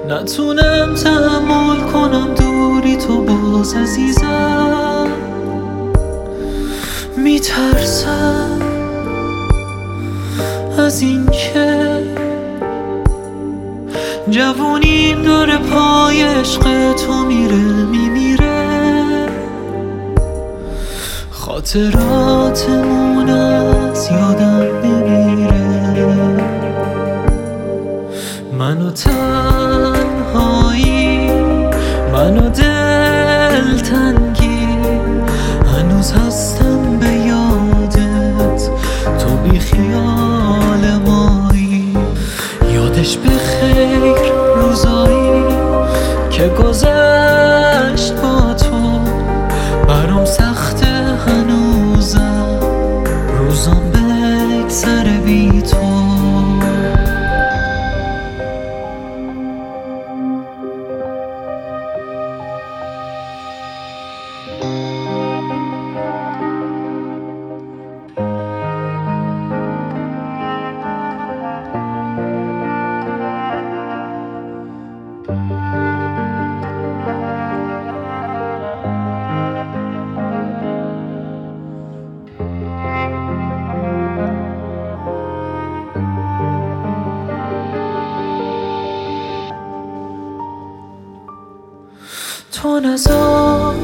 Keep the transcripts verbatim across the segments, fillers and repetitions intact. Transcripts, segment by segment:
نتونم تحمل کنم دوری تو باز عزیزم. میترسم از این که جوونیم داره پای عشق تو میره میمیره، خاطراتمون از یادم نمیره. منو تنهایی، منو دلتنگی، هنوز هستم به یادت، تو بی خیال مایی. یادش به خیر روزایی که گذشت با تو، برام سخته هنوزم روزام بگذره بی تو. تو نذار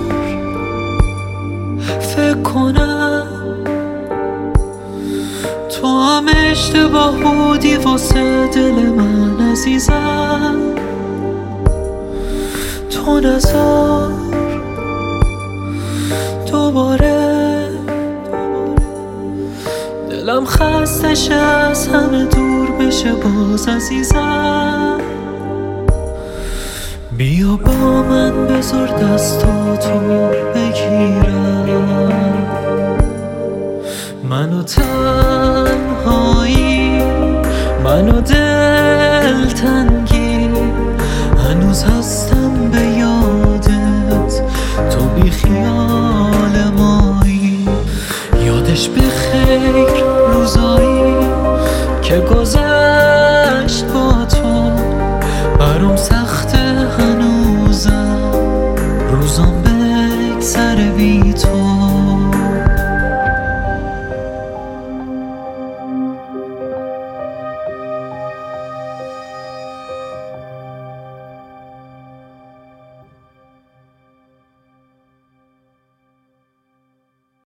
فکر کنم تو هم اشتباه بودی واسه دل من عزیزم. تو نذار دوباره دلم خسته شه از همه دور بشه باز عزیزم. بیا با من بذار دستاتو بگیرم، منو تنهایی، منو دلتنگی،